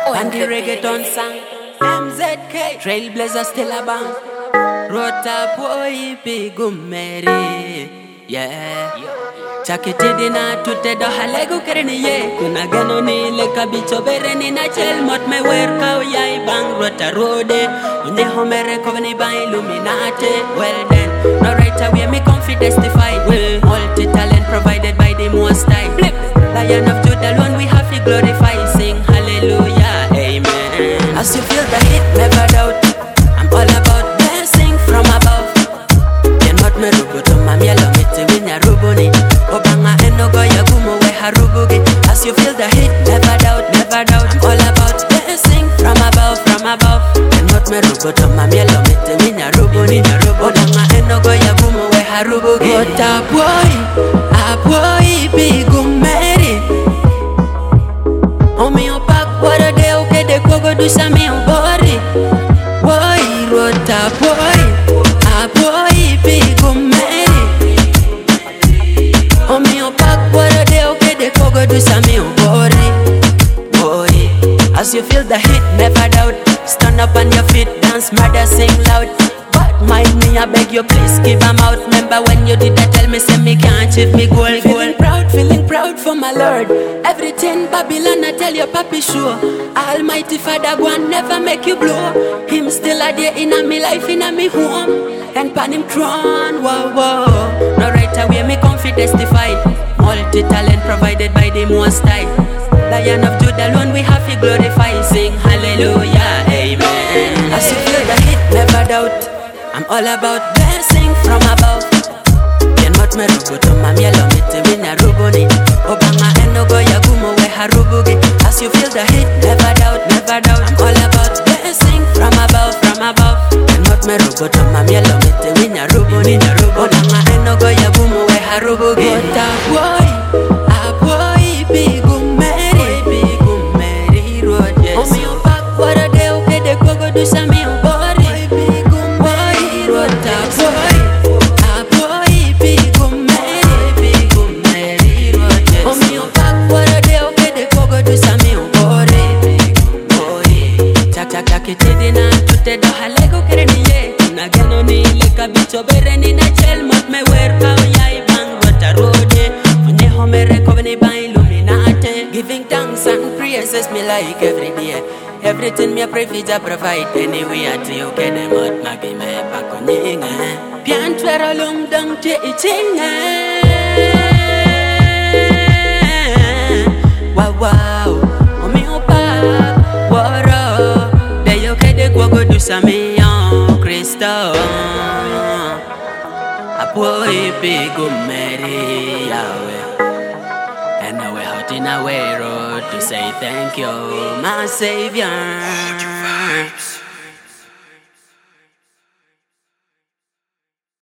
And the reggaeton song MZK Trailblazer still a bang Rota boy pigumeri Yeah Chakiti na tutte do halegu kereni ye Kuna gano ni leka bicho bereni na chel mot me werka yai bang rota rode Unde homere koveni bang illuminate Well then, no right away me comfy testify Multi-talent provided by the Most High Lion of Judah alone we have to glorify Sing hallelujah, amen As you feel the heat, never doubt I'm all about blessing from above Yen mot me rubu to mam yellow miti winya rubuni Obanga enogo ya gumo we harubugi As you feel the heat, never doubt I'm all about blessing from above Yen mot me rubu to mam yellow miti winya rubuni Obanga enogo ya gumo we harubugi What a boy, pigumeri Omi opak wara de oke de kogo du sami obori Boy, rota boy A boy pigumeri Omi opak wara de oke de kogo du sami obori Boy, as you feel the heat, never doubt Stand up on your feet, dance, murder, sing loud But mind me, I beg you please keep them out Remember when you did that, tell me say me can't achieve me goal Feeling proud for my Lord Everything Babylon I tell your papi sure Almighty Father go and never make you blow Him still a day in a me life, in a me home And pan him throne, wow, wow No right away me comfy testify Multi-talent provided by the Most High Lion of Judah alone we have to glorify Sing hallelujah, amen As you feel the heat, never doubt I'm all about blessing from above Yen mot me rubu to mam yellow miti winya rubuni Obanga enogo ya gumo we harubugi As you feel the heat, never doubt I'm all about blessing from above Yen mot me rubu to mam yellow miti winya rubuni Obanga enogo ya gumo we harubugi A boy pigumeri rode Omi opak wara de oke de kogo du sami obori Chakiti na tutte do halego kereni ye Kuna gano ni leka bicho bereni na chel mot me werka yai bang rota rode Funye homere koveni bang illuminate Giving thanks and praises me like every day Everything me a pray for Jah provide Anyway at you get them out magi me bako nyinga Pian twera long dang te ichinga Wow wow Omi opa wara Gogo du sami yon Kristo A boy pigumeri Yahweh And now we're out in our way road To say thank you my Savior